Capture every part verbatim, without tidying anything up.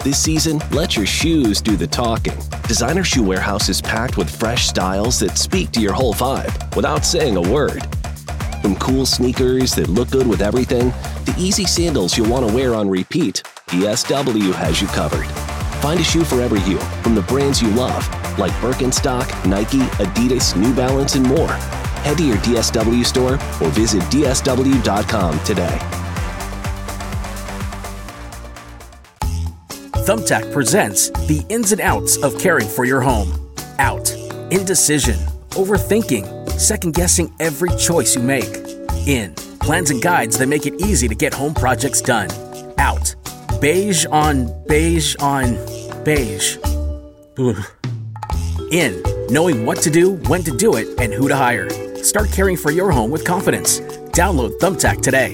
This season, let your shoes do the talking. Designer Shoe Warehouse is packed with fresh styles that speak to your whole vibe without saying a word. From cool sneakers that look good with everything, to easy sandals you'll want to wear on repeat, D S W has you covered. Find a shoe for every you from the brands you love, like Birkenstock, Nike, Adidas, New Balance, and more. Head to your D S W store or visit D S W dot com today. Thumbtack presents the ins and outs of caring for your home. Out. Indecision. Overthinking. Second-guessing every choice you make. In. Plans and guides that make it easy to get home projects done. Out. Beige on beige on beige. Ugh. In. Knowing what to do, when to do it, and who to hire. Start caring for your home with confidence. Download Thumbtack today.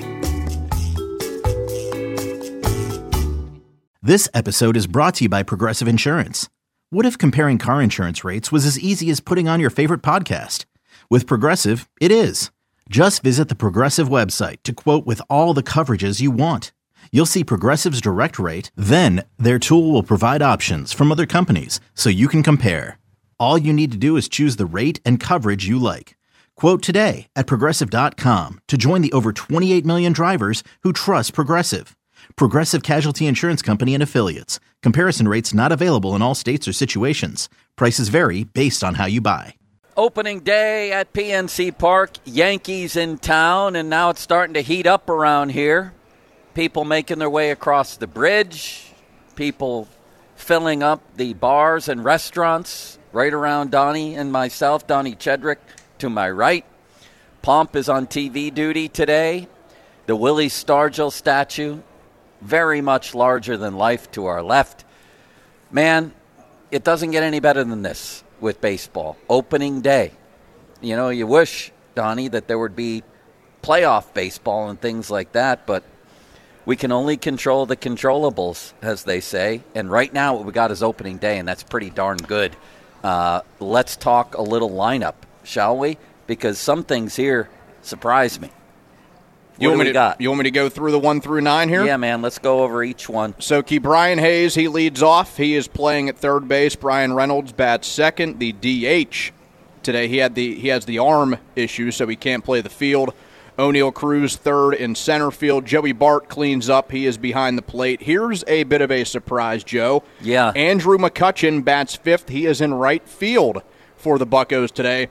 This episode is brought to you by Progressive Insurance. What if comparing car insurance rates was as easy as putting on your favorite podcast? With Progressive, it is. Just visit the Progressive website to quote with all the coverages you want. You'll see Progressive's direct rate, then their tool will provide options from other companies so you can compare. All you need to do is choose the rate and coverage you like. Quote today at Progressive dot com to join the over twenty-eight million drivers who trust Progressive. Progressive Casualty Insurance Company and Affiliates. Comparison rates not available in all states or situations. Prices vary based on how you buy. Opening day at P N C Park. Yankees in town, and now it's starting to heat up around here. People making their way across the bridge. People filling up the bars and restaurants right around Donnie and myself, Donnie Chedrick, to my right. Pomp is on T V duty today. The Willie Stargell statue, very much larger than life to our left. Man, it doesn't get any better than this with baseball. Opening day. You know, you wish, Donnie, that there would be playoff baseball and things like that, but we can only control the controllables, as they say. And right now what we got is opening day, and that's pretty darn good. Uh, let's talk a little lineup, shall we? Because some things here surprise me. You What want, do me we to, got? you want me to go through the one through nine here? Yeah, man, let's go over each one. So, Ke'Bryan Hayes, he leads off. He is playing at third base. Brian Reynolds bats second. The D H today, he had the he has the arm issue, so he can't play the field. O'Neal Cruz third in center field. Joey Bart cleans up. He is behind the plate. Here's a bit of a surprise, Joe. Yeah. Andrew McCutchen bats fifth. He is in right field for the Buccos today.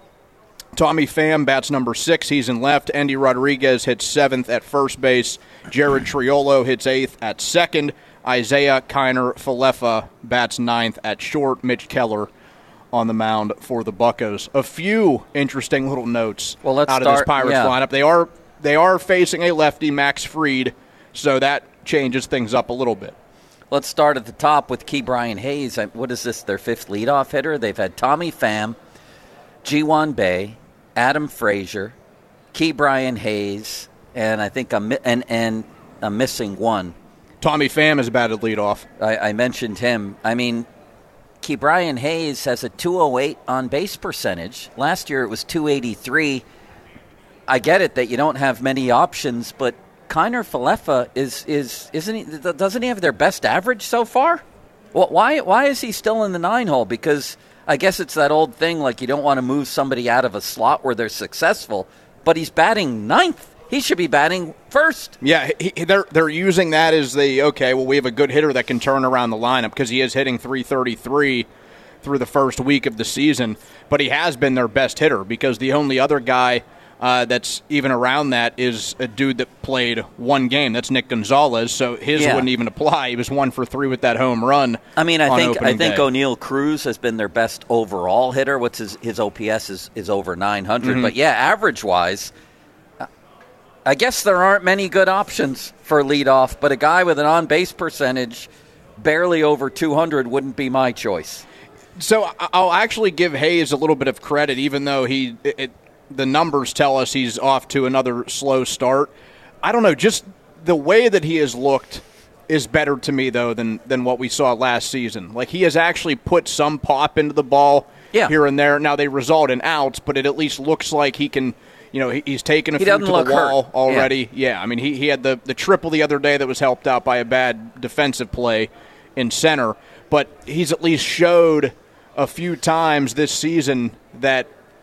Tommy Pham bats number six. He's in left. Andy Rodriguez hits seventh at first base. Jared Triolo hits eighth at second. Isaiah Kiner Falefa bats ninth at short. Mitch Keller on the mound for the Buccos. A few interesting little notes well, let's out start, of this Pirates yeah. lineup. They are they are facing a lefty, Max Fried, so that changes things up a little bit. Let's start at the top with Ke'Bryan Hayes. What is this, their fifth leadoff hitter? They've had Tommy Pham, Ji-Hwan Bae, Adam Frazier, Ke'Bryan Hayes, and I think I'm, and, and I'm missing one. Tommy Pham is batted leadoff. I, I mentioned him. I mean, Ke'Bryan Hayes has a two oh eight on-base percentage. Last year it was two eighty-three. I get it that you don't have many options, but Kiner Falefa is is isn't he? Doesn't he have their best average so far? Well, why why is he still in the nine hole? Because I guess it's that old thing, like you don't want to move somebody out of a slot where they're successful. But he's batting ninth. He should be batting first. Yeah, he, they're they're using that as the, okay, well, we have a good hitter that can turn around the lineup because he is hitting three thirty-three through the first week of the season. But he has been their best hitter because the only other guy uh, that's even around that is a dude that played one game. That's Nick Gonzalez, so his Yeah. wouldn't even apply. He was one for three with that home run. I mean, I on think I opening think day. O'Neal Cruz has been their best overall hitter. What's his his O P S is, is over nine hundred. Mm-hmm. But yeah, average wise, I guess there aren't many good options for leadoff. But a guy with an on base percentage barely over two hundred wouldn't be my choice. So I'll actually give Hayes a little bit of credit, even though he it, it, the numbers tell us he's off to another slow start. I don't know, just the way that he has looked is better to me, though, than, than what we saw last season. Like, he has actually put some pop into the ball yeah. here and there. Now, they result in outs, but it at least looks like he can, you know, he, he's taken a he few to doesn't the look wall hurt. already. Yeah. yeah, I mean, he, he had the, the triple the other day that was helped out by a bad defensive play in center, but he's at least showed a few times this season that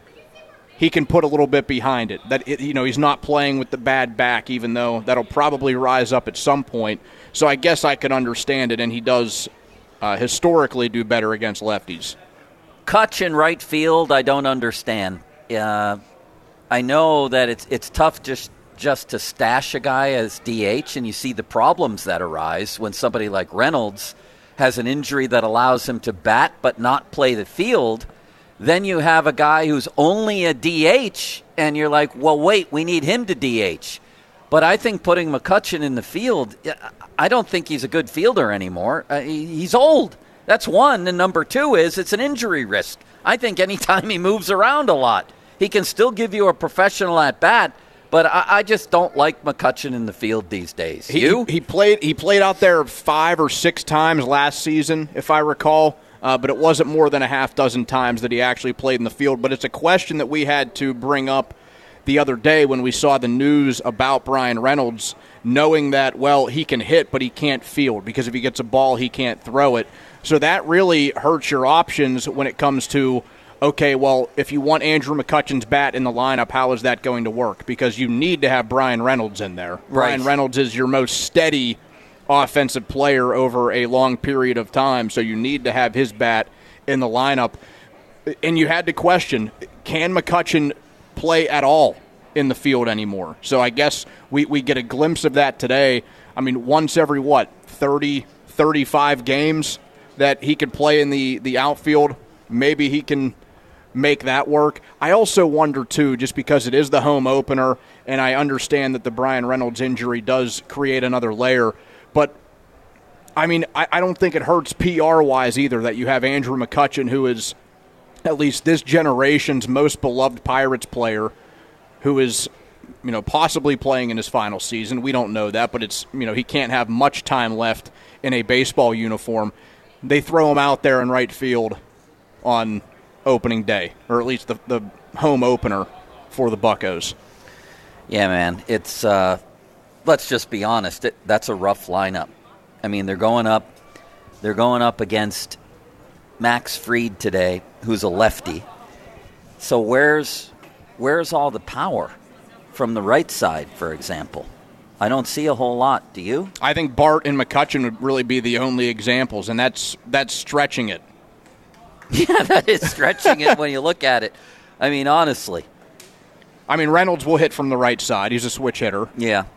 he can put a little bit behind it. That it, you know, he's not playing with the bad back, even though that'll probably rise up at some point. So I guess I could understand it, and he does uh, historically do better against lefties. Kutch in right field, I don't understand. Uh, I know that it's it's tough just just to stash a guy as D H, and you see the problems that arise when somebody like Reynolds has an injury that allows him to bat but not play the field. Then you have a guy who's only a D H, and you're like, well, wait, we need him to D H. But I think putting McCutchen in the field, I don't think he's a good fielder anymore. Uh, he's old. That's one. And number two is it's an injury risk. I think anytime he moves around a lot, he can still give you a professional at-bat, but I, I just don't like McCutchen in the field these days. He, you? He played, he played out there five or six times last season, if I recall. Uh, but it wasn't more than a half dozen times that he actually played in the field. But it's a question that we had to bring up the other day when we saw the news about Bryan Reynolds, knowing that, well, he can hit, but he can't field, because if he gets a ball, he can't throw it. So that really hurts your options when it comes to, okay, well, if you want Andrew McCutchen's bat in the lineup, how is that going to work? Because you need to have Bryan Reynolds in there. Right. Bryan Reynolds is your most steady offensive player over a long period of time, so you need to have his bat in the lineup. And you had to question, can McCutchen play at all in the field anymore? So I guess we, we get a glimpse of that today. I mean, once every, what, thirty, thirty-five games that he could play in the, the outfield, maybe he can make that work. I also wonder, too, just because it is the home opener, and I understand that the Bryan Reynolds injury does create another layer, but, I mean, I, I don't think it hurts P R-wise either that you have Andrew McCutchen, who is at least this generation's most beloved Pirates player, who is, you know, possibly playing in his final season. We don't know that, but it's, you know, he can't have much time left in a baseball uniform. They throw him out there in right field on opening day, or at least the, the home opener for the Buccos. Yeah, man, it's uh, let's just be honest. It, that's a rough lineup. I mean, they're going up, they're going up against Max Fried today, who's a lefty. So where's where's all the power from the right side, for example? I don't see a whole lot. Do you? I think Bart and McCutchen would really be the only examples, and that's that's stretching it. Yeah, that is stretching it when you look at it. I mean, honestly. I mean, Reynolds will hit from the right side. He's a switch hitter. Yeah.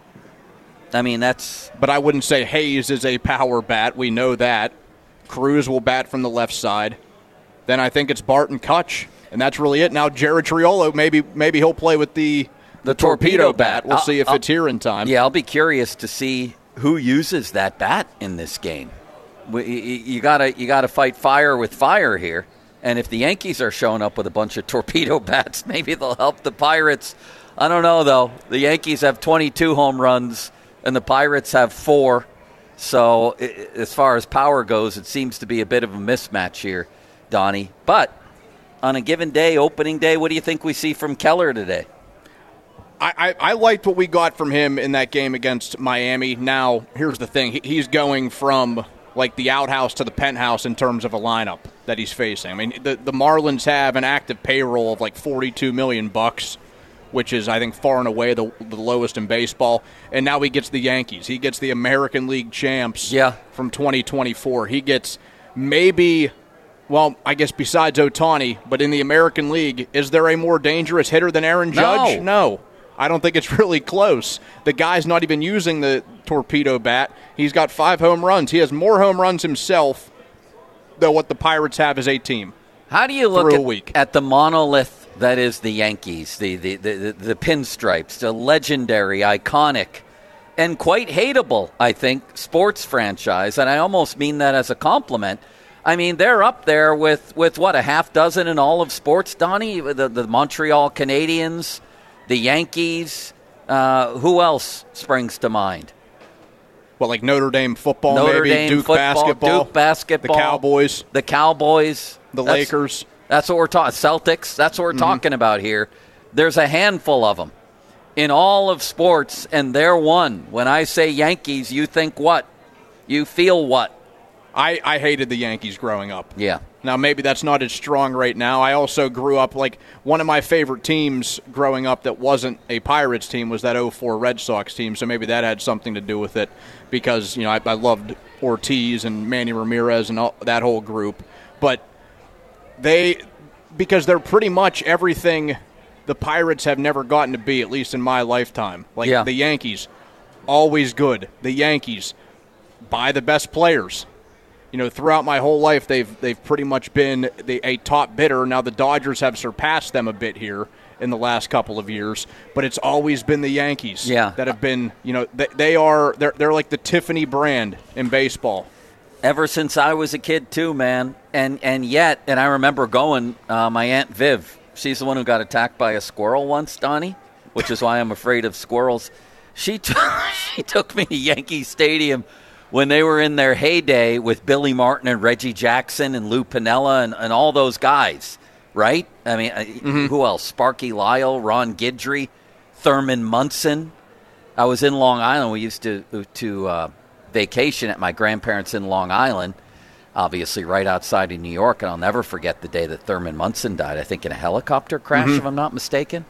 I mean, that's... But I wouldn't say Hayes is a power bat. We know that. Cruz will bat from the left side. Then I think it's Bart and Kutch, and that's really it. Now, Jared Triolo, maybe maybe he'll play with the, the, the torpedo, torpedo bat. We'll I'll, see if I'll, it's here in time. Yeah, I'll be curious to see who uses that bat in this game. We, you gotta you gotta fight fire with fire here. And if the Yankees are showing up with a bunch of torpedo bats, maybe they'll help the Pirates. I don't know, though. The Yankees have twenty-two home runs, and the Pirates have four. So as far as power goes, it seems to be a bit of a mismatch here, Donnie. But on a given day, opening day, what do you think we see from Keller today? I, I, I liked what we got from him in that game against Miami. Now, here's the thing. He, he's going from, like, the outhouse to the penthouse in terms of a lineup that he's facing. I mean, the, the Marlins have an active payroll of, like, forty-two million bucks, which is, I think, far and away the, the lowest in baseball. And now he gets the Yankees. He gets the American League champs yeah. from twenty twenty-four. He gets maybe, well, I guess besides Ohtani, but in the American League, is there a more dangerous hitter than Aaron Judge? No. No. I don't think it's really close. The guy's not even using the torpedo bat. He's got five home runs. He has more home runs himself than what the Pirates have as a team. How do you look a at, week. at the monolith that is the Yankees, the, the, the, the, the pinstripes, the legendary, iconic, and quite hateable, I think, sports franchise, and I almost mean that as a compliment. I mean, they're up there with, with what, a half dozen in all of sports, Donnie? The, the Montreal Canadiens, the Yankees. Uh, who else springs to mind? Well, like Notre Dame football, Notre maybe Dame Duke football, basketball, Duke basketball, the Cowboys, the Cowboys, the that's, Lakers. That's what we're talking. Celtics. That's what we're mm-hmm. talking about here. There's a handful of them in all of sports, and they're one. When I say Yankees, you think what? You feel what? I, I hated the Yankees growing up. Yeah. Now, maybe that's not as strong right now. I also grew up, like, one of my favorite teams growing up that wasn't a Pirates team was that oh four Red Sox team, so maybe that had something to do with it because, you know, I, I loved Ortiz and Manny Ramirez and all, that whole group. But they, because they're pretty much everything the Pirates have never gotten to be, at least in my lifetime. Like, yeah. the Yankees, always good. The Yankees, buy the best players. You know, throughout my whole life, they've they've pretty much been the, a top bidder. Now the Dodgers have surpassed them a bit here in the last couple of years, but it's always been the Yankees yeah. that have been. You know, they, they are they're they're like the Tiffany brand in baseball. Ever since I was a kid, too, man, and and yet, and I remember going. Uh, my Aunt Viv, she's the one who got attacked by a squirrel once, Donnie, which is why I'm afraid of squirrels. She t- she took me to Yankee Stadium when they were in their heyday with Billy Martin and Reggie Jackson and Lou Piniella and, and all those guys, right? I mean, mm-hmm. who else? Sparky Lyle, Ron Guidry, Thurman Munson. I was in Long Island. We used to to uh, vacation at my grandparents' in Long Island, obviously right outside of New York, and I'll never forget the day that Thurman Munson died, I think in a helicopter crash, mm-hmm. if I'm not mistaken.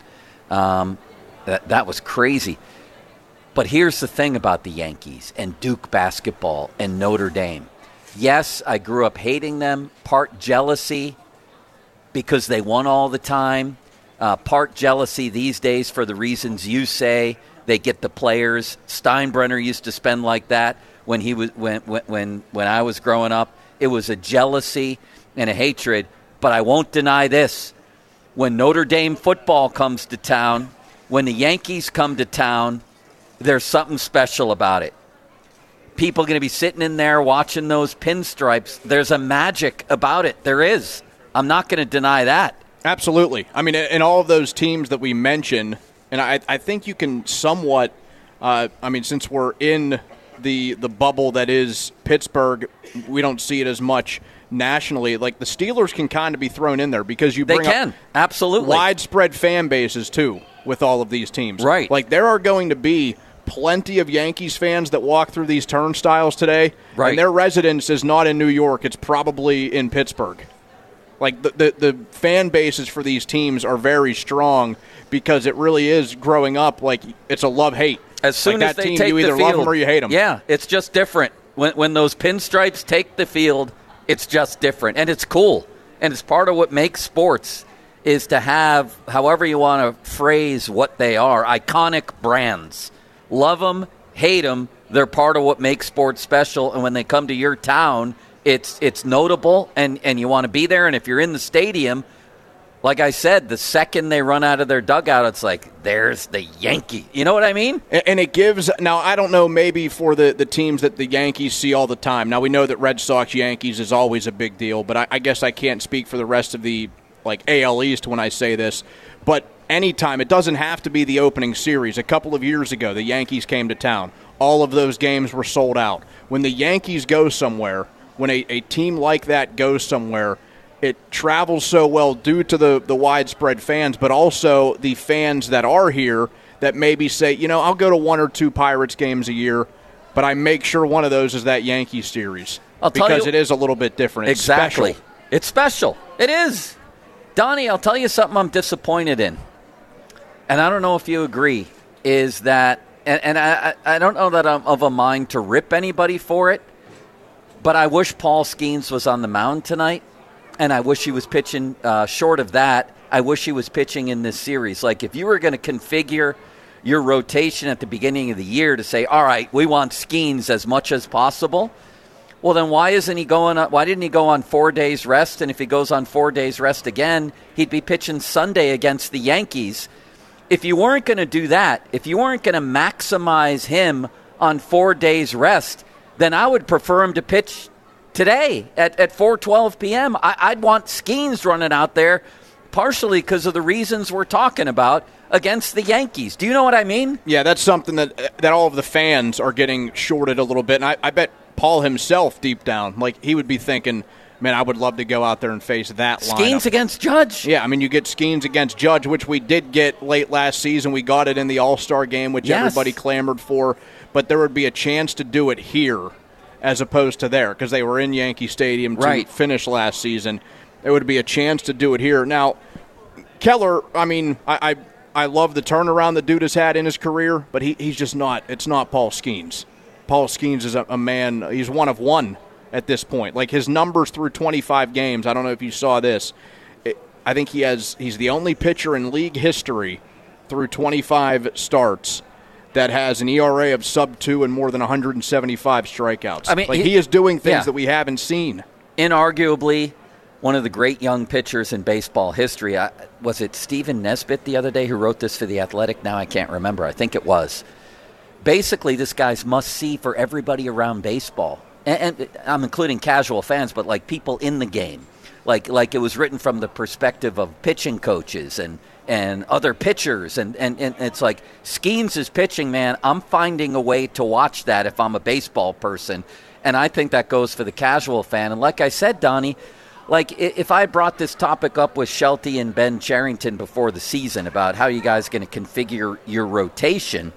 Um, that, that was crazy. But here's the thing about the Yankees and Duke basketball and Notre Dame. Yes, I grew up hating them, part jealousy because they won all the time, uh, part jealousy these days for the reasons you say. They get the players. Steinbrenner used to spend like that when he was when when when I was growing up. It was a jealousy and a hatred. But I won't deny this. When Notre Dame football comes to town, when the Yankees come to town, there's something special about it. People are going to be sitting in there watching those pinstripes. There's a magic about it. There is. I'm not going to deny that. Absolutely. I mean, in all of those teams that we mentioned, and I, I think you can somewhat, uh, I mean, since we're in the the bubble that is Pittsburgh, we don't see it as much nationally. Like, the Steelers can kind of be thrown in there because you bring they can. up Absolutely. widespread fan bases, too, with all of these teams. Right. Like, there are going to be plenty of Yankees fans that walk through these turnstiles today, right. and their residence is not in New York. It's probably in Pittsburgh. Like, the, the, the fan bases for these teams are very strong because it really is growing up like it's a love-hate. As soon like as that they team, take you either the field, love them or you hate them. Yeah, it's just different. When, when those pinstripes take the field, it's just different, and it's cool. And it's part of what makes sports is to have, however you want to phrase what they are, iconic brands. Love them, hate them, they're part of what makes sports special. And when they come to your town, it's it's notable, and, and you want to be there. And if you're in the stadium, like I said, the second they run out of their dugout, it's like, there's the Yankee. You know what I mean? And, and it gives – now, I don't know maybe for the, the teams that the Yankees see all the time. Now, we know that Red Sox-Yankees is always a big deal, but I, I guess I can't speak for the rest of the, like, A L East when I say this. But anytime, it doesn't have to be the opening series. A couple of years ago, the Yankees came to town. All of those games were sold out. When the Yankees go somewhere, when a, a team like that goes somewhere, it travels so well due to the, the widespread fans, but also the fans that are here that maybe say, you know, I'll go to one or two Pirates games a year, but I make sure one of those is that Yankee series. I'll tell because you, it is a little bit different. It's exactly. special. It's special. It is. Donnie, I'll tell you something I'm disappointed in, and I don't know if you agree, is that, and, and I, I don't know that I'm of a mind to rip anybody for it, but I wish Paul Skeens was on the mound tonight. And I wish he was pitching, uh, short of that, I wish he was pitching in this series. Like, if you were going to configure your rotation at the beginning of the year to say, all right, we want Skeens as much as possible, well, then why isn't he going on, why didn't he go on four days rest? And if he goes on four days rest again, he'd be pitching Sunday against the Yankees. If you weren't going to do that, if you weren't going to maximize him on four days rest, then I would prefer him to pitch today at, at four twelve p.m. I, I'd want Skeens running out there partially because of the reasons we're talking about against the Yankees. Do you know what I mean? Yeah, that's something that that all of the fans are getting shorted a little bit. And I, I bet Paul himself deep down, like he would be thinking, man, I would love to go out there and face that lineup. Skeens against Judge. Yeah, I mean, you get Skeens against Judge, which we did get late last season. We got it in the All-Star game, which yes. everybody clamored for. But there would be a chance to do it here. as opposed to there, because they were in Yankee Stadium to right. finish last season. There would be a chance to do it here. Now, Keller, I mean, I, I I love the turnaround the dude has had in his career, but he, he's just not, it's not Paul Skeens. Paul Skeens is a, a man, he's one of one at this point. Like, his numbers through twenty-five games, I don't know if you saw this, it, I think he has, he's the only pitcher in league history through twenty-five starts that has an E R A of sub two and more than one hundred seventy-five strikeouts. I mean, like, he, he is doing things yeah. that we haven't seen. Inarguably, one of the great young pitchers in baseball history. I, was it Stephen Nesbitt the other day who wrote this for The Athletic? Now I can't remember. I think it was. Basically, this guy's must-see for everybody around baseball. And, and I'm including casual fans, but like people in the game. Like like it was written from the perspective of pitching coaches and, and other pitchers. And, and, and it's like, Skeens is pitching, man. I'm finding a way to watch that if I'm a baseball person. And I think that goes for the casual fan. And like I said, Donnie, like, if I brought this topic up with Shelty and Ben Cherington before the season about how you guys are going to configure your rotation,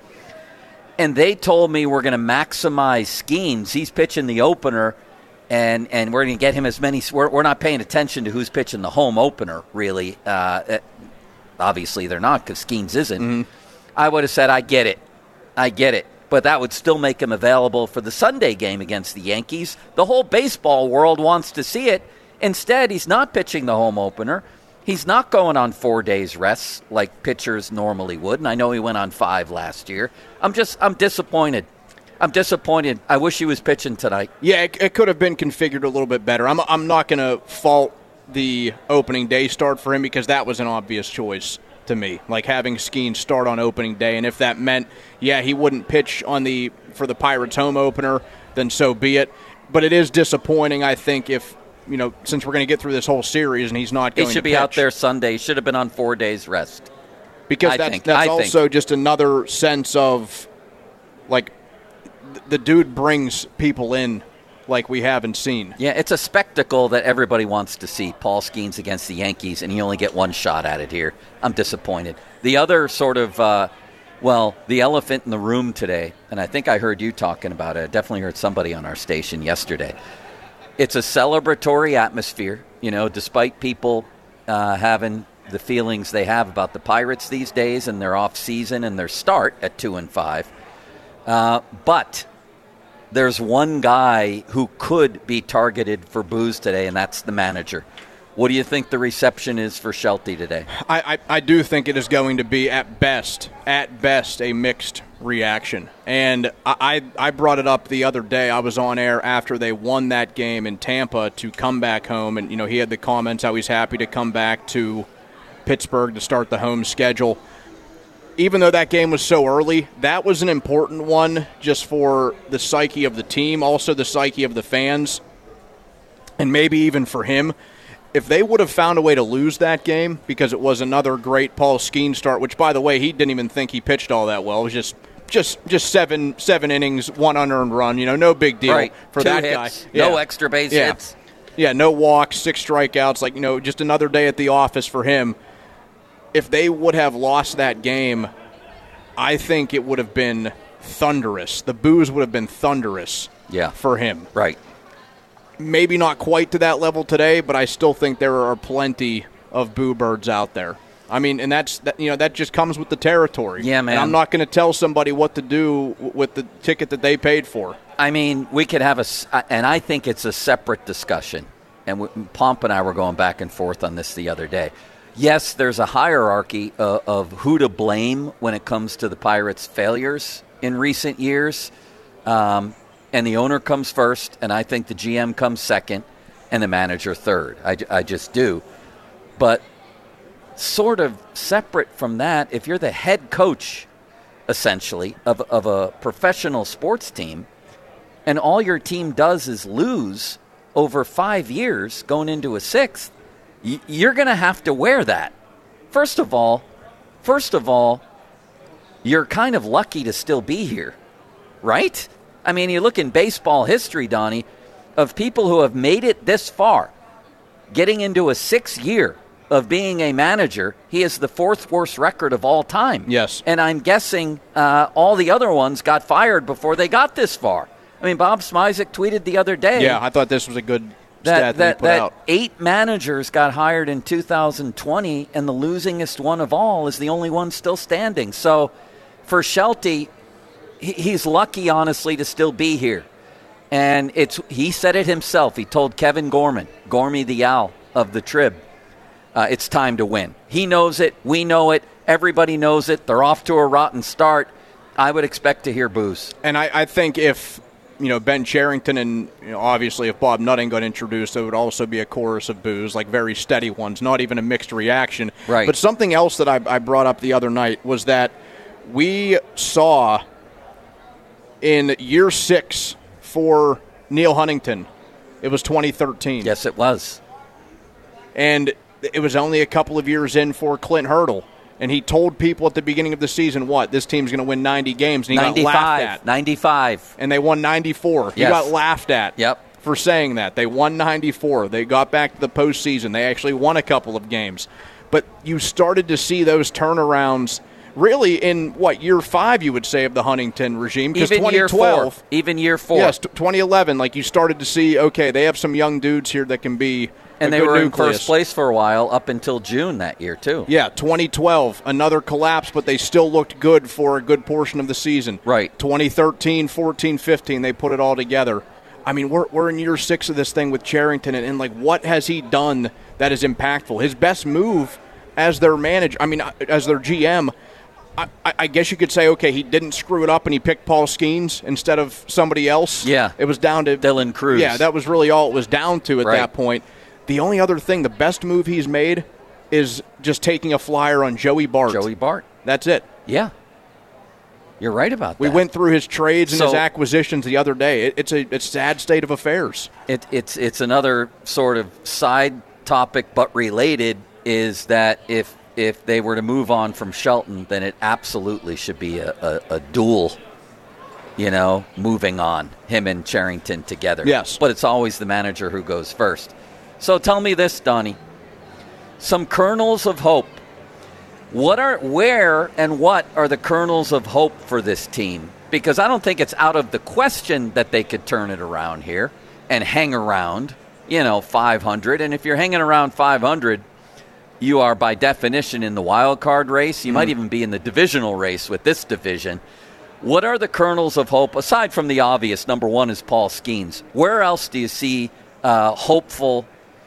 and they told me we're going to maximize Skeens, he's pitching the opener, and, and we're going to get him as many – we're, we're not paying attention to who's pitching the home opener, really. Uh, obviously, they're not because Skeens isn't. Mm-hmm. I would have said, I get it. I get it. But that would still make him available for the Sunday game against the Yankees. The whole baseball world wants to see it. Instead, he's not pitching the home opener. He's not going on four days rest like pitchers normally would, and I know he went on five last year. I'm just, I'm disappointed. I'm disappointed. I wish he was pitching tonight. Yeah, it, it could have been configured a little bit better. I'm, I'm not going to fault the opening day start for him because that was an obvious choice to me, like having Skeens start on opening day, and if that meant, yeah, he wouldn't pitch on the for the Pirates home opener, then so be it. But it is disappointing, I think, if you know, since we're going to get through this whole series and he's not going to He should to be pitch. out there Sunday. He should have been on four days rest. Because I that's, think. that's I also think. just another sense of, like, th- the dude brings people in like we haven't seen. Yeah, it's a spectacle that everybody wants to see. Paul Skeens against the Yankees, and you only get one shot at it here. I'm disappointed. The other sort of, uh, well, the elephant in the room today, and I think I heard you talking about it. I definitely heard somebody on our station yesterday. It's a celebratory atmosphere, you know, despite people uh, having the feelings they have about the Pirates these days and their off season and their start at two and five. Uh, but there's one guy who could be targeted for booze today, and that's the manager. What do you think the reception is for Shelty today? I, I, I do think it is going to be, at best, at best, a mixed reaction. And I, I brought it up the other day. I was on air after they won that game in Tampa to come back home. And, you know, he had the comments how he's happy to come back to Pittsburgh to start the home schedule. Even though that game was so early, that was an important one just for the psyche of the team, also the psyche of the fans, and maybe even for him. If they would have found a way to lose that game, because it was another great Paul Skeens start, which, by the way, he didn't even think he pitched all that well. It was just just just seven seven innings, one unearned run. You know, no big deal right. for Two that hits, guy. No yeah. extra base yeah. hits. Yeah, no walks, six strikeouts. Like, you know, just another day at the office for him. If they would have lost that game, I think it would have been thunderous. The boos would have been thunderous yeah. for him. Right. Maybe not quite to that level today, but I still think there are plenty of boo birds out there. I mean, and that's that, you know, that just comes with the territory. Yeah, man. And I'm not going to tell somebody what to do with the ticket that they paid for. I mean, we could have a, and I think it's a separate discussion. And we, Pomp and I were going back and forth on this the other day. Yes, there's a hierarchy uh, of who to blame when it comes to the Pirates' failures in recent years. Um, and the owner comes first, and I think the G M comes second, and the manager third. I, I just do. But sort of separate from that, if you're the head coach, essentially, of, of a professional sports team, and all your team does is lose over five years going into a sixth, y- you're going to have to wear that. First of all, first of all, you're kind of lucky to still be here, right? I mean, you look in baseball history, Donnie, of people who have made it this far, getting into a sixth year of being a manager. He has the fourth worst record of all time. Yes. And I'm guessing uh, all the other ones got fired before they got this far. I mean, Bob Smizik tweeted the other day. Yeah, I thought this was a good that, stat that, that, he put that out. eight managers got hired in two thousand twenty, and the losingest one of all is the only one still standing. So for Shelty, he, he's lucky, honestly, to still be here. And it's he said it himself. He told Kevin Gorman, Gormy the Owl of the Trib, uh, it's time to win. He knows it. We know it. Everybody knows it. They're off to a rotten start. I would expect to hear boos. And I, I think if, you know, Ben Cherington and, you know, obviously if Bob Nutting got introduced, there would also be a chorus of boos, like very steady ones, not even a mixed reaction. Right. But something else that I, I brought up the other night was that we saw in year six for Neil Huntington, it was twenty thirteen. Yes, it was. And it was only a couple of years in for Clint Hurdle. And he told people at the beginning of the season, what, this team's going to win ninety games. And he ninety-five, got laughed at. ninety-five. And they won ninety-four. He Yes. got laughed at Yep. for saying that. They won ninety-four. They got back to the postseason. They actually won a couple of games. But you started to see those turnarounds really in, what, year five, you would say, of the Huntington regime? Because Even year twenty twelve. four. Even year four. Yes, t- twenty eleven, like you started to see, okay, they have some young dudes here that can be And a they good were in nucleus. first place for a while up until June that year, too. Yeah, twenty twelve, another collapse, but they still looked good for a good portion of the season. Right. twenty thirteen, fourteen, fifteen, they put it all together. I mean, we're we're in year six of this thing with Cherington, and, and like, what has he done that is impactful? His best move as their manager, I mean, as their G M, I, I guess you could say, okay, he didn't screw it up and he picked Paul Skeens instead of somebody else. Yeah. It was down to Dylan Cruz. Yeah, that was really all it was down to at Right. that point. The only other thing, the best move he's made is just taking a flyer on Joey Bart. Joey Bart. That's it. Yeah. You're right about We that. went through his trades and So- his acquisitions the other day. It, it's a it's a sad state of affairs. It, it's it's another sort of side topic, but related, is that if if they were to move on from Shelton, then it absolutely should be a, a, a duel, you know, moving on, him and Cherington together. Yes. But it's always the manager who goes first. So tell me this, Donnie. Some kernels of hope. What are, where and what are the kernels of hope for this team? Because I don't think it's out of the question that they could turn it around here and hang around, you know, five hundred. And if you're hanging around five hundred, you are by definition in the wild card race. You mm. might even be in the divisional race with this division. What are the kernels of hope, aside from the obvious? Number one is Paul Skeens. Where else do you see uh, hopeful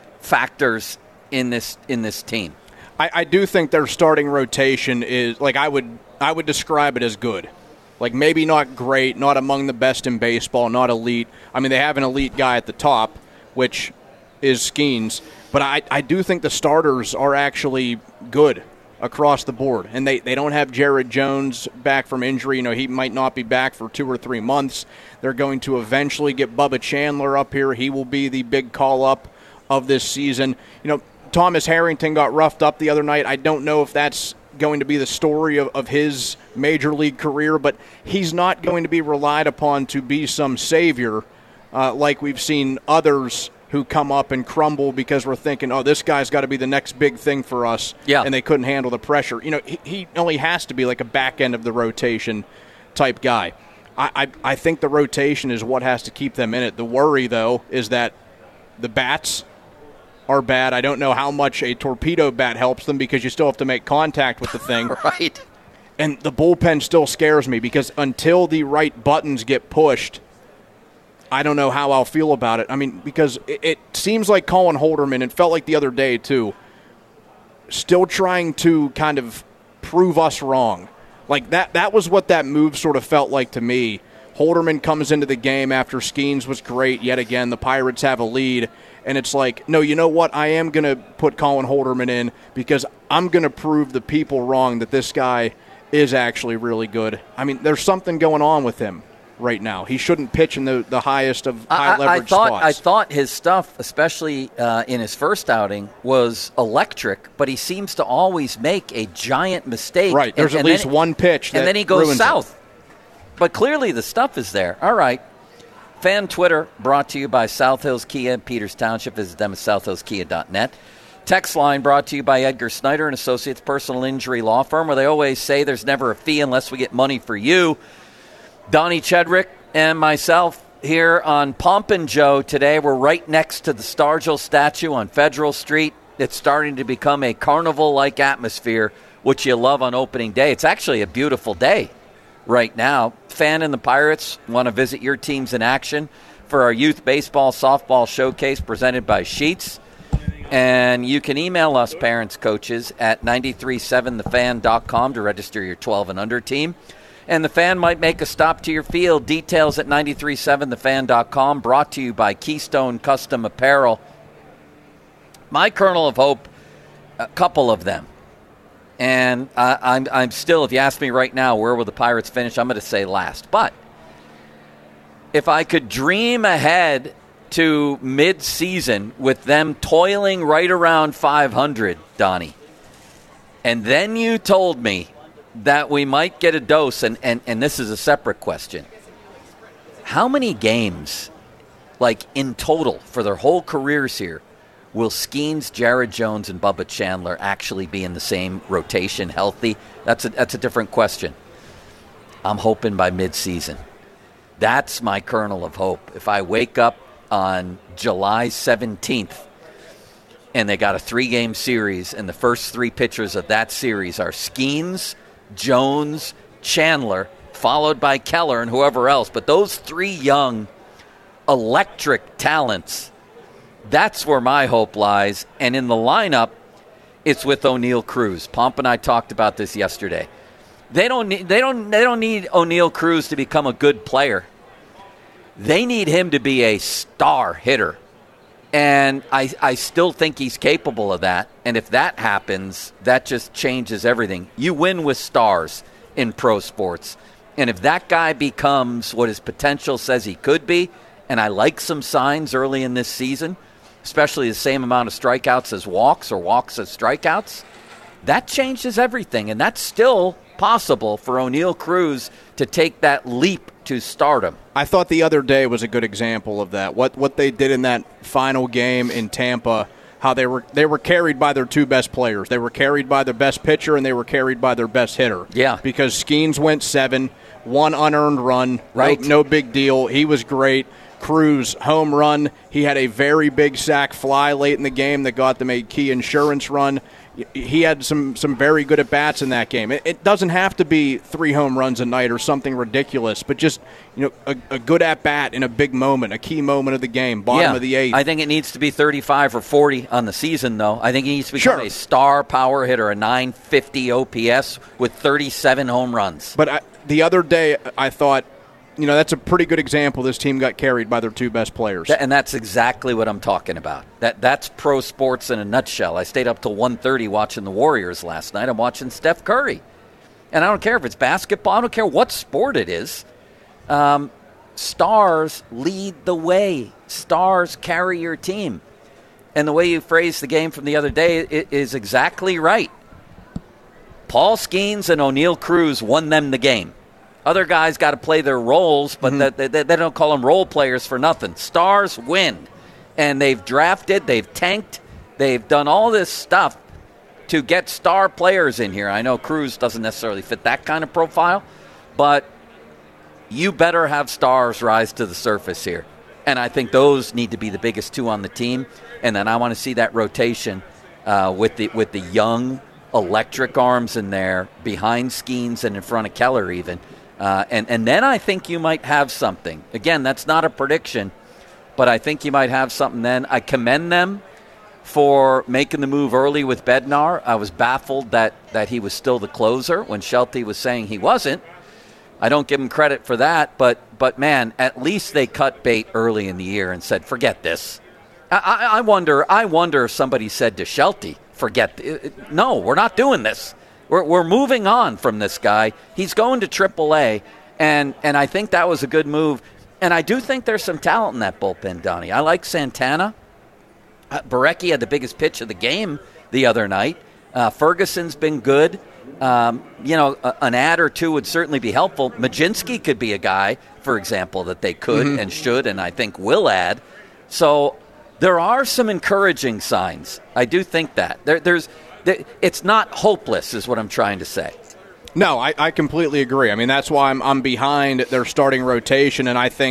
factors in this in this team? I, I do think their starting rotation is, like, I would I would describe it as good. Like, maybe not great, not among the best in baseball, not elite. I mean, they have an elite guy at the top, which is Skeens. But I, I do think the starters are actually good across the board. And they, they don't have Jared Jones back from injury. You know, he might not be back for two or three months. They're going to eventually get Bubba Chandler up here. He will be the big call-up of this season. You know, Thomas Harrington got roughed up the other night. I don't know if that's going to be the story of, of his major league career, but he's not going to be relied upon to be some savior uh, like we've seen others who come up and crumble because we're thinking, oh, this guy's got to be the next big thing for us, yeah. and they couldn't handle the pressure. You know, he, he only has to be like a back end of the rotation type guy. I, I, I think the rotation is what has to keep them in it. The worry, though, is that the bats are bad. I don't know how much a torpedo bat helps them because you still have to make contact with the thing. Right. And the bullpen still scares me because until the right buttons get pushed, I don't know how I'll feel about it. I mean, because it, it seems like Colin Holderman, it felt like the other day too, still trying to kind of prove us wrong. Like that, that was what that move sort of felt like to me. Holderman comes into the game after Skeens was great. Yet again, the Pirates have a lead. And it's like, no, you know what? I am going to put Colin Holderman in because I'm going to prove the people wrong that this guy is actually really good. I mean, there's something going on with him right now. He shouldn't pitch in the, the highest of high leverage I, I thought, spots. I thought his stuff, especially uh, in his first outing, was electric, but he seems to always make a giant mistake. Right. There's and, at and least then, one pitch that and then he goes ruins south. it. But clearly the stuff is there. All right. Fan Twitter brought to you by South Hills Kia in Peters Township. Visit them at south hills kia dot net. Text line brought to you by Edgar Snyder and Associates Personal Injury Law Firm, where they always say there's never a fee unless we get money for you. Donnie Chedrick and myself here on Pumpin' Joe today. We're right next to the Stargell statue on Federal Street. It's starting to become a carnival-like atmosphere, which you love on opening day. It's actually a beautiful day right now. Fan and the Pirates want to visit your teams in action for our youth baseball softball showcase presented by Sheets. And you can email us, parents, coaches, at nine three seven the fan dot com to register your twelve and under team. And the Fan might make a stop to your field. Details at nine three seven the fan dot com. Brought to you by Keystone Custom Apparel. My kernel of hope, a couple of them. And uh, I'm, I'm still, if you ask me right now, where will the Pirates finish, I'm going to say last. But if I could dream ahead to mid-season with them toiling right around five hundred, Donnie, and then you told me that we might get a dose, and, and, and this is a separate question. How many games, like in total, for their whole careers here, will Skeens, Jared Jones, and Bubba Chandler actually be in the same rotation healthy? That's a, that's a different question. I'm hoping by mid-season. That's my kernel of hope. If I wake up on July seventeenth and they got a three-game series, and the first three pitchers of that series are Skeens, Jones, Chandler, followed by Keller and whoever else, but those three young electric talents, that's where my hope lies. And in the lineup, it's with O'Neal Cruz. Pomp and I talked about this yesterday. They don't need, they don't they don't need O'Neal Cruz to become a good player. They need him to be a star hitter. And I, I still think he's capable of that. And if that happens, that just changes everything. You win with stars in pro sports. And if that guy becomes what his potential says he could be, and I like some signs early in this season, especially the same amount of strikeouts as walks or walks as strikeouts, that changes everything. And that's still possible for O'Neal Cruz to take that leap to stardom. I thought the other day was a good example of that. What what they did in that final game in Tampa, how they were they were carried by their two best players. They were carried by their best pitcher, and they were carried by their best hitter. Yeah. Because Skeens went seven, one unearned run. Right. No, no big deal. He was great. Cruz, home run. He had a very big sac fly late in the game that got them a key insurance run. He had some, some very good at-bats in that game. It, it doesn't have to be three home runs a night or something ridiculous, but just you know a, a good at-bat in a big moment, a key moment of the game, bottom yeah, of the eighth. I think it needs to be thirty-five or forty on the season, though. I think he needs to become sure. a star power hitter, a nine fifty O P S with thirty-seven home runs. But I, the other day I thought, you know, that's a pretty good example. This team got carried by their two best players. And that's exactly what I'm talking about. That That's pro sports in a nutshell. I stayed up till one thirty watching the Warriors last night. I'm watching Steph Curry. And I don't care if it's basketball. I don't care what sport it is. Um, stars lead the way. Stars carry your team. And the way you phrased the game from the other day is exactly right. Paul Skeens and O'Neal Cruz won them the game. Other guys got to play their roles, but mm-hmm. they, they, they don't call them role players for nothing. Stars win. And they've drafted, they've tanked, they've done all this stuff to get star players in here. I know Cruz doesn't necessarily fit that kind of profile, but you better have stars rise to the surface here. And I think those need to be the biggest two on the team. And then I want to see that rotation uh, with the with the young electric arms in there behind Skeens and in front of Keller even. Uh, and, and then I think you might have something. Again, that's not a prediction, but I think you might have something then. I commend them for making the move early with Bednar. I was baffled that, that he was still the closer when Shelty was saying he wasn't. I don't give him credit for that, but, but man, at least they cut bait early in the year and said, forget this. I, I, I wonder I wonder if somebody said to Shelty, forget th- no, we're not doing this. We're we're moving on from this guy. He's going to triple A, and, and I think that was a good move. And I do think there's some talent in that bullpen, Donnie. I like Santana. Uh, Barecki had the biggest pitch of the game the other night. Uh, Ferguson's been good. Um, you know, a, an ad or two would certainly be helpful. Majinski could be a guy, for example, that they could mm-hmm. and should and I think will add. So there are some encouraging signs. I do think that. There, there's... It's not hopeless is what I'm trying to say. No, I, I completely agree. I mean, that's why I'm, I'm behind their starting rotation, and I think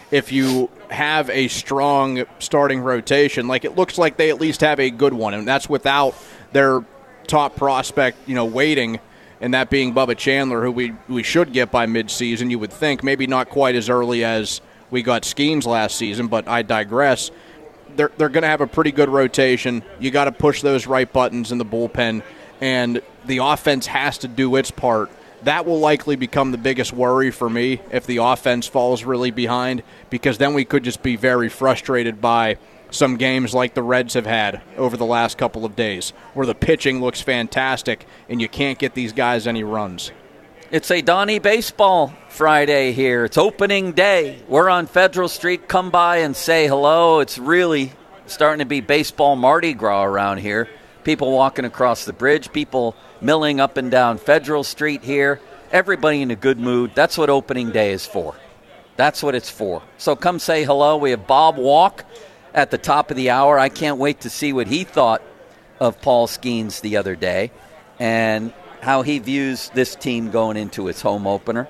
if you have a strong starting rotation. Like, it looks like they at least have a good one, and that's without their top prospect, you know, waiting, and that being Bubba Chandler, who we, we should get by midseason, you would think. Maybe not quite as early as we got Skeens last season, but I digress. They're, they're going to have a pretty good rotation. You got to push those right buttons in the bullpen, and the offense has to do its part. That will likely become the biggest worry for me if the offense falls really behind, because then we could just be very frustrated by some games like the Reds have had over the last couple of days, where the pitching looks fantastic and you can't get these guys any runs. It's a Donnie Baseball Friday here. It's opening day. We're on Federal Street. Come by and say hello. It's really starting to be baseball Mardi Gras around here. People walking across the bridge, people milling up and down Federal Street here. Everybody in a good mood. That's what opening day is for. That's what it's for. So come say hello. We have Bob Walk at the top of the hour. I can't wait to see what he thought of Paul Skeens the other day and how he views this team going into its home opener.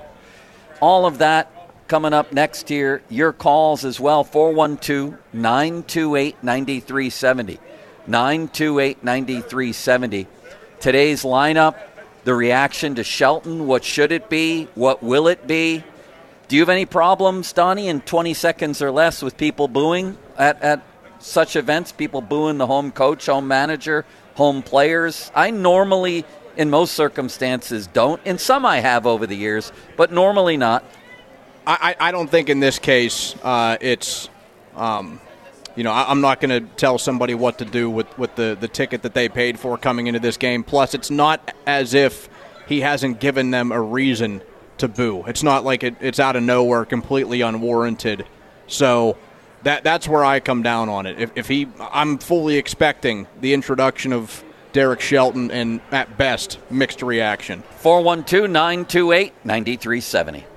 All of that coming up next here. Your calls as well, four one two, nine two eight, nine three seven zero. nine two eight, nine three seven zero. Today's lineup, the reaction to Shelton, what should it be? What will it be? Do you have any problems, Donnie, in twenty seconds or less with people booing at, at such events, people booing the home coach, home manager, home players? I normally, in most circumstances, don't. In some I have over the years, but normally not. I, I don't think in this case uh, it's, um, you know, I, I'm not going to tell somebody what to do with, with the, the ticket that they paid for coming into this game. Plus, it's not as if he hasn't given them a reason to boo. It's not like it, it's out of nowhere, completely unwarranted. So that that's where I come down on it. If, if he, I'm fully expecting the introduction of Derek Shelton, and at best, mixed reaction. four one two, nine two eight, nine three seven zero.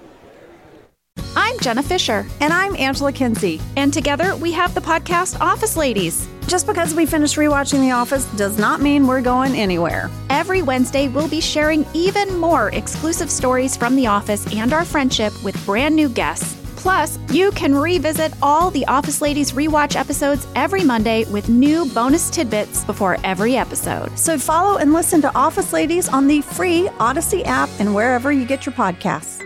I'm Jenna Fisher. And I'm Angela Kinsey. And together we have the podcast Office Ladies. Just because we finished rewatching The Office does not mean we're going anywhere. Every Wednesday, we'll be sharing even more exclusive stories from The Office and our friendship with brand new guests. Plus, you can revisit all the Office Ladies rewatch episodes every Monday with new bonus tidbits before every episode. So follow and listen to Office Ladies on the free Odyssey app and wherever you get your podcasts.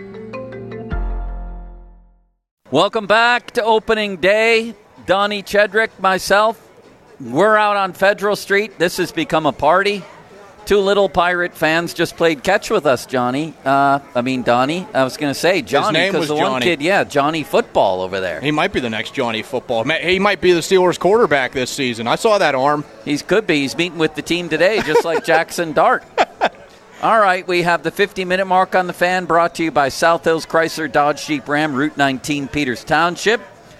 Welcome back to opening day. Donnie Chedrick, myself, we're out on Federal Street. This has become a party. Two little Pirate fans just played catch with us, Johnny. Uh, I mean, Donnie. I was going to say Johnny because the Johnny. one kid, yeah, Johnny Football over there. He might be the next Johnny Football. He might be the Steelers quarterback this season. I saw that arm. He could be. He's meeting with the team today, just like Jackson Dart. All right, we have the fifty-minute mark on the Fan, brought to you by South Hills Chrysler Dodge Jeep Ram, Route nineteen, Peters Township.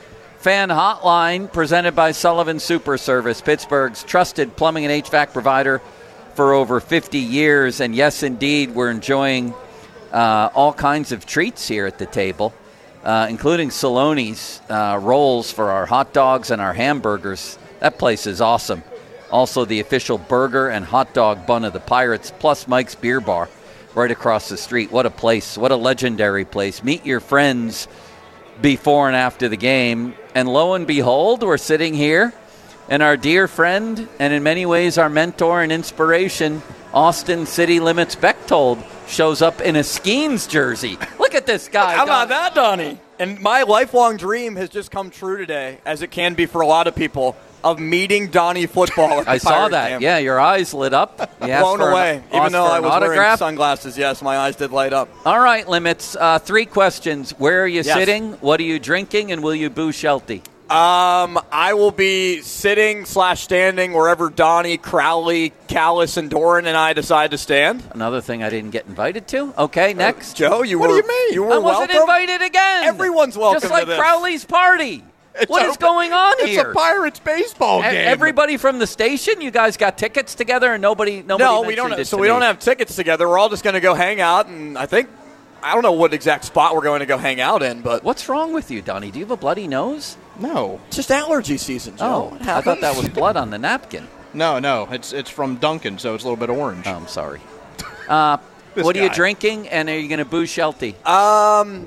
Fan Hotline, presented by Sullivan Super Service, Pittsburgh's trusted plumbing and H V A C provider for over fifty years. And yes, indeed, we're enjoying uh, all kinds of treats here at the table, uh, including Saloni's uh, rolls for our hot dogs and our hamburgers. That place is awesome. Also, the official burger and hot dog bun of the Pirates, plus Mike's Beer Bar right across the street. What a place. What a legendary place. Meet your friends before and after the game. And lo and behold, we're sitting here, and our dear friend, and in many ways our mentor and inspiration, Austin City Limits Bechtold, shows up in a Skeens jersey. Look at this guy. How about that, Donnie? And my lifelong dream has just come true today, as it can be for a lot of people, of meeting Donnie Football at the I saw Pirate that. game. Yeah, your eyes lit up. Blown away. An, Even though I was autograph. wearing sunglasses, yes, my eyes did light up. All right, Limits. Uh, three questions. Where are you yes. sitting? What are you drinking? And will you boo Shelty? Um, I will be sitting slash standing wherever Donnie, Crowley, Callis, and Doran and I decide to stand. Another thing I didn't get invited to. Okay, next. Uh, Joe, you what were. do you mean? You were I wasn't welcome. invited again. Everyone's welcome. Just like to this. Crowley's party. It's What a, is going on it's here? It's a Pirates baseball E- game. Everybody from the station, you guys got tickets together, and nobody, nobody No, mentioned we don't. it So to we me. don't have tickets together. We're all just going to go hang out, and I think I don't know what exact spot we're going to go hang out in, but What's wrong with you, Donnie? Do you have a bloody nose? No. it's just allergy season, Joe. Oh, It I thought happens. that was blood on the napkin. No, no. It's it's from Duncan, so it's a little bit orange. Oh, I'm sorry. Uh, This what are you guy. drinking, and are you going to boo Shelty? Um,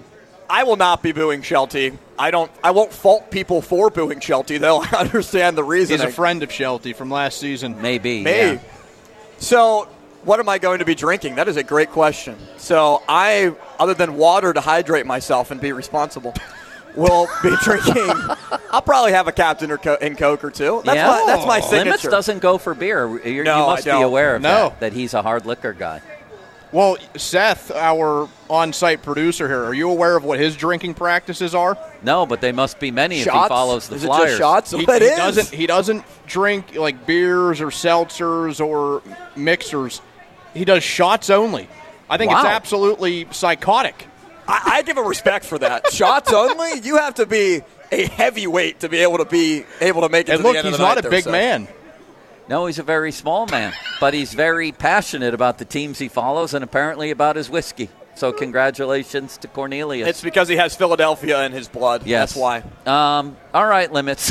I will not be booing Shelty. I don't. I won't fault people for booing Shelty. They'll understand the reason. He's a friend of Shelty from last season. Maybe. Maybe. Yeah. So, what am I going to be drinking? That is a great question. So, I, other than water to hydrate myself and be responsible, will be drinking. I'll probably have a Captain or Co- and Coke or two. That's, Yeah? my, that's my signature. Limits doesn't go for beer. You're, No, you I must be don't. aware of No. that, that he's a hard liquor guy. Well, Seth, our on-site producer here, are you aware of what his drinking practices are? No, but they must be many Shots? if he follows the is Flyers. it just shots? He, it he is. doesn't. He doesn't drink like beers or seltzers or mixers. He does shots only. I think it's Wow. absolutely psychotic. I, I give a respect for that. Shots only? You have to be a heavyweight to be able to be able to make it And to look, the end he's of the not night a there, big Seth. man. No, he's a very small man, but he's very passionate about the teams he follows and apparently about his whiskey. So congratulations to Cornelius. It's because he has Philadelphia in his blood. Yes. That's why. Um, all right, Limits.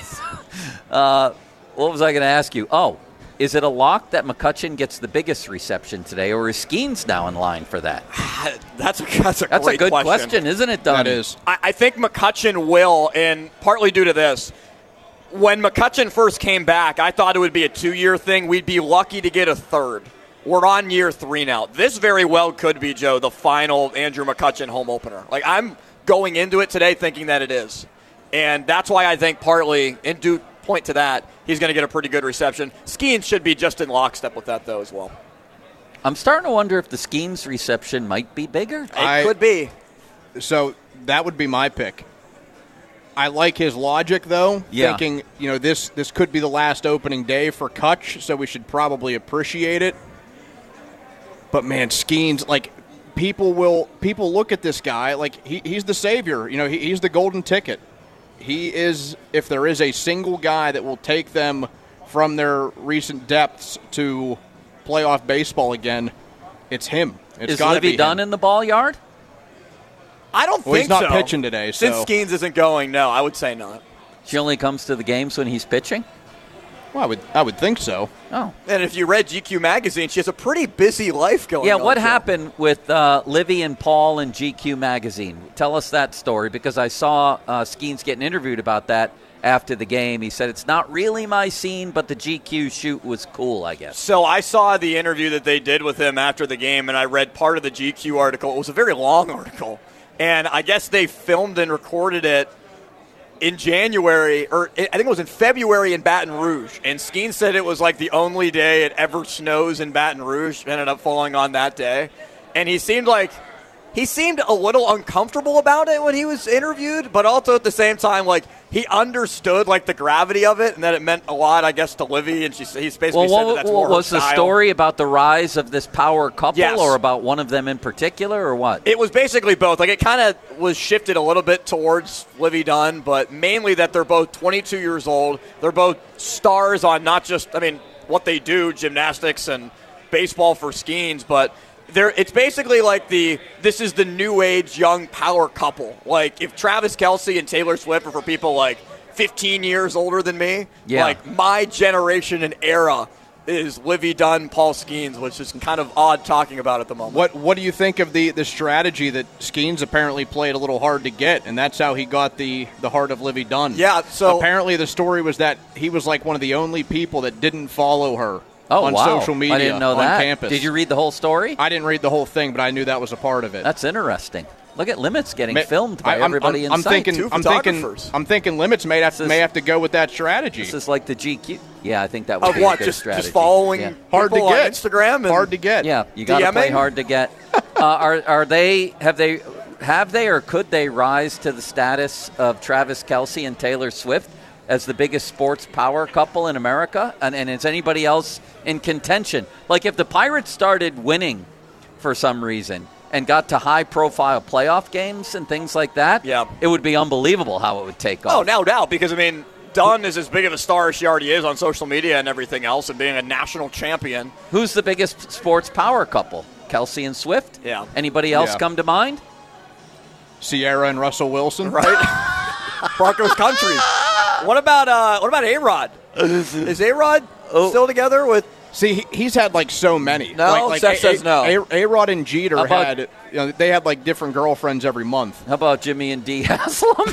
uh, what was I going to ask you? Oh, is it a lock that McCutchen gets the biggest reception today, or is Skeens now in line for that? That's a, that's a That's great a good question. question, isn't it, Donnie? That is. I, I think McCutchen will, and partly due to this. When McCutchen first came back, I thought it would be a two-year thing. We'd be lucky to get a third. We're on year three now. This very well could be, Joe, the final Andrew McCutchen home opener. Like, I'm going into it today thinking that it is. And that's why I think partly, in due point to that, he's going to get a pretty good reception. Skeens should be just in lockstep with that, though, as well. I'm starting to wonder if the Skeens reception might be bigger. It I- could be. So that would be my pick. I like his logic, though, Yeah. thinking, you know, this this could be the last opening day for Kutch, so we should probably appreciate it. But, man, Skeens, like, people will people look at this guy, like, he, he's the savior. You know, he, he's the golden ticket. He is, if there is a single guy that will take them from their recent depths to playoff baseball again, it's him. It's Is gotta Livy be Dunn him. in the ball yard? I don't Well, think he's not so. pitching today, so. Since Skeens isn't going, no, I would say not. She only comes to the games when he's pitching? Well, I would, I would think so. Oh. And if you read G Q Magazine, she has a pretty busy life going Yeah, on. what Joe. happened with uh, Livy and Paul and G Q Magazine? Tell us that story, because I saw uh, Skeens getting interviewed about that after the game. He said, it's not really my scene, but the G Q shoot was cool, I guess. So I saw the interview that they did with him after the game, and I read part of the G Q article. It was a very long article. And I guess they filmed and recorded it in January, or I think it was in February in Baton Rouge. And Skeens said it was like the only day it ever snows in Baton Rouge. Ended up falling on that day. And he seemed like he seemed a little uncomfortable about it when he was interviewed, but also at the same time, like, he understood, like, the gravity of it and that it meant a lot, I guess, to Livy. And she, he's basically Well, said that what, that's what more her was the style. story about the rise of this power couple, Yes. or about one of them in particular, or what? It was basically both. Like, it kind of was shifted a little bit towards Livy Dunn, but mainly that they're both twenty-two years old. They're both stars on not just, I mean, what they do, gymnastics and baseball for Skeens, but they're, it's basically like the this is the new age young power couple. Like, if Travis Kelce and Taylor Swift are for people like fifteen years older than me, Yeah. like, my generation and era is Livy Dunn, Paul Skeens, which is kind of odd talking about at the moment. What What do you think of the, the strategy that Skeens apparently played a little hard to get, and that's how he got the, the heart of Livy Dunn? Yeah, so- apparently the story was that he was like one of the only people that didn't follow her Oh, on wow. social media I didn't know on that. campus. Did you read the whole story? I didn't read the whole thing, but I knew that was a part of it. That's interesting. Look at Limits getting Ma- filmed by I- I'm- everybody I'm, in I'm sight. thinking, Two I'm thinking, photographers. I'm thinking Limits may have, This is- may have to go with that strategy. This is like the G Q. Yeah, I think that would Of be what? a good Just, strategy. just following Yeah. hard to people get on Instagram? And hard to get. Yeah, you got to play DMing? hard to get. uh, are are they have they have they or could they rise to the status of Travis Kelce and Taylor Swift as the biggest sports power couple in America? And, and is anybody else in contention? Like, if the Pirates started winning for some reason and got to high-profile playoff games and things like that, Yeah. it would be unbelievable how it would take off. Oh, no doubt. Because, I mean, Dunn is as big of a star as she already is on social media and everything else, and being a national champion. Who's the biggest sports power couple? Kelce and Swift? Yeah. Anybody else Yeah. come to mind? Sierra and Russell Wilson, Right? Broncos country. What about uh, what about A-Rod? Is A-Rod still together with See, he, he's had like so many. No, like, like Seth says no. A Rod and Jeter about- had, you know, they had like different girlfriends every month. How about Jimmy and Dee Haslam?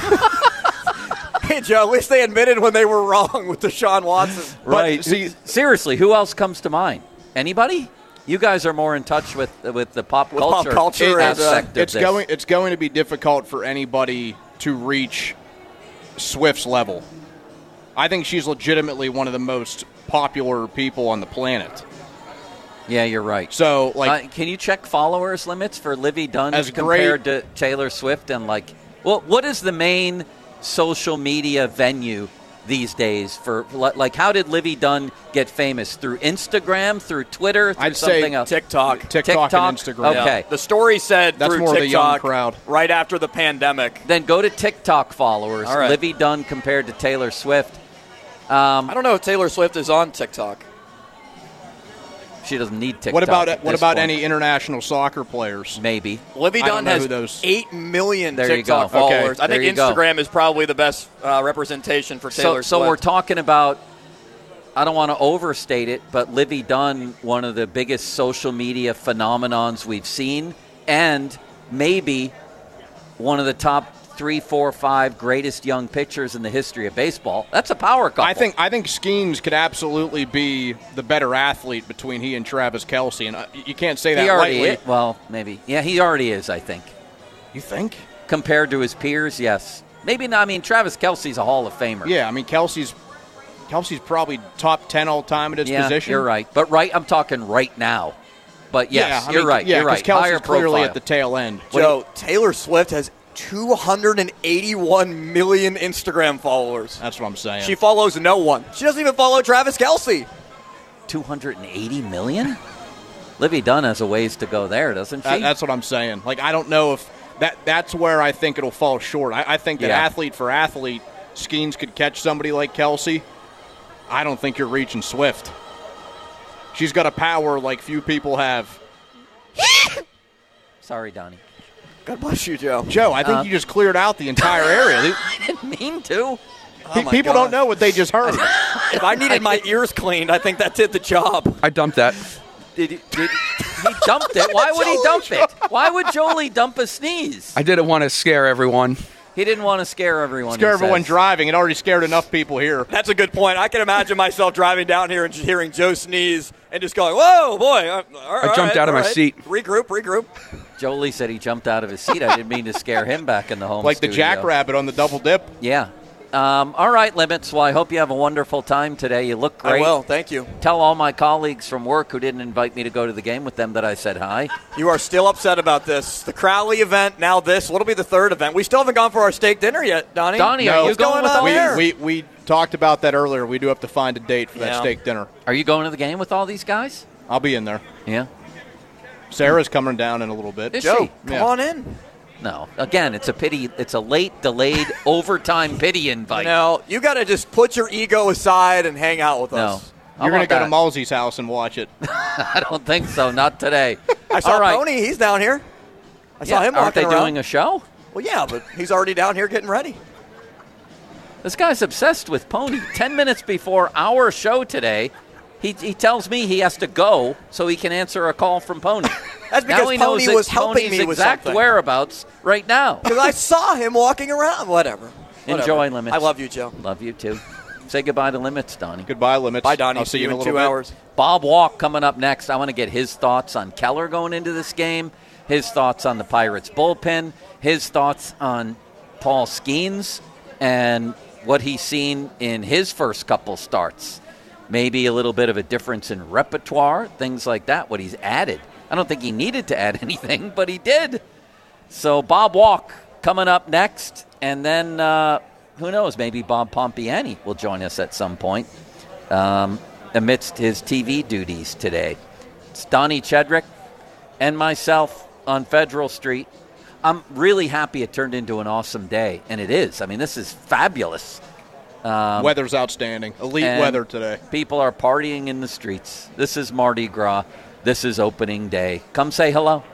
Hey, Joe, at least they admitted when they were wrong with Deshaun Watson. Right. But, see, Seriously, who else comes to mind? Anybody? You guys are more in touch with with the pop With pop culture, culture and, uh, aspect of it's this. going it's going to be difficult for anybody to reach Swift's level. I think she's legitimately one of the most popular people on the planet. Yeah, you're right. So, like, uh, can you check followers limits for Livy Dunn As compared great- to Taylor Swift? And like, well, what is the main social media venue these days for? Like, how did Livy Dunn get famous? Through Instagram, through Twitter, through I'd say something else? TikTok. TikTok, and Instagram. Okay. The story said That's through more the young TikTok crowd. right after the pandemic. Then go to TikTok followers. All right. Livy Dunn compared to Taylor Swift. Um, I don't know if Taylor Swift is on TikTok. She doesn't need TikTok. What about at what this about point. any international soccer players? Maybe. Livy I don't Dunn know has who those- eight million There you TikTok go. followers. Okay. I There think you go. Instagram is probably the best uh, representation for So, Taylor so Swift. we're talking about, I don't want to overstate it, but Livy Dunn, one of the biggest social media phenomenons we've seen, and maybe one of the top three, four, five greatest young pitchers in the history of baseball. That's a power couple. I think I think Skeens could absolutely be the better athlete between he and Travis Kelce, and uh, you can't say that he already lightly. is. Well, maybe. Yeah, he already is, I think. You think? Compared to his peers, yes. Maybe not. I mean, Travis Kelce's a Hall of Famer. Yeah, I mean Kelsey's Kelsey's probably top ten all time at his yeah, position. you're right. But right, I'm talking right now. But yes, yeah, I you're mean, right. Yeah, you're right. Kelsey's Higher clearly profile. at the tail end. Joe, Taylor Swift has two hundred eighty-one million Instagram followers. That's what I'm saying. She follows no one. She doesn't even follow Travis Kelce. two hundred eighty million? Livy Dunn has a ways to go there, doesn't she? That- that's what I'm saying. Like, I don't know if that that's where I think it'll fall short. I, I think that Yeah. athlete for athlete, Skeens could catch somebody like Kelce. I don't think you're reaching Swift. She's got a power like few people have. Sorry, Donnie. God bless you, Joe. Joe, I think Uh, you just cleared out the entire area. I didn't mean to. Pe- my people God. don't know what they just heard. If I needed my ears cleaned, I think that did the job. I dumped that. Did, he- did he dumped it? Why would he dump it? Why would Jolie dump a sneeze? I didn't want to scare everyone. He didn't want to scare everyone. Scare he everyone says. driving. It already scared enough people here. That's a good point. I can imagine myself driving down here and just hearing Joe sneeze and just going, whoa, boy. uh, all I jumped right, out of all my right. seat. Regroup, regroup. Jolie said he jumped out of his seat. I didn't mean to scare him back in the home Like the studio. jackrabbit on the double dip. Yeah. Um, all right, Limits. Well, I hope you have a wonderful time today. You look great. I will. Thank you. Tell all my colleagues from work who didn't invite me to go to the game with them that I said hi. You are still upset about this. The Crowley event, now this. What'll be the third event? We still haven't gone for our steak dinner yet, Donnie. Donnie, No. are you What's going going with on all We, there? we we talked about that earlier. We do have to find a date for that Yeah. steak dinner. Are you going to the game with all these guys? I'll be in there. Yeah. Sarah's coming down in a little bit. Is Joe, she? come Yeah. on in. No. Again, it's a pity. It's a late, delayed, overtime pity invite. No, you got to just put your ego aside and hang out with No. us. I You're going want to go to that. Malsey's house and watch it. I don't think so. Not today. I saw All right. Pony. He's down here. I saw Yeah, him Aren't walking they around. doing a show? Well, yeah, but he's already down here getting ready. This guy's obsessed with Pony. Ten minutes before our show today, he, he tells me he has to go so he can answer a call from Pony. That's now because he Pony knows was that helping Pony's me with exact something. whereabouts right now. Because I saw him walking around. Whatever. Whatever. Enjoy, Limits. I love you, Joe. Love you too. Say goodbye to Limits, Donnie. Goodbye, Limits. Bye, Donnie. I'll see you in a in little two bit. hours. Bob Walk coming up next. I want to get his thoughts on Keller going into this game, his thoughts on the Pirates bullpen, his thoughts on Paul Skeens and what he's seen in his first couple starts. Maybe a little bit of a difference in repertoire, things like that, what he's added. I don't think he needed to add anything, but he did. So Bob Walk coming up next, and then uh, who knows, maybe Bob Pompiani will join us at some point um, amidst his T V duties today. It's Donnie Chedrick and myself on Federal Street. I'm really happy it turned into an awesome day, and it is. I mean, this is fabulous. Um, Weather's outstanding. Elite and weather today. People are partying in the streets. This is Mardi Gras. This is opening day. Come say hello.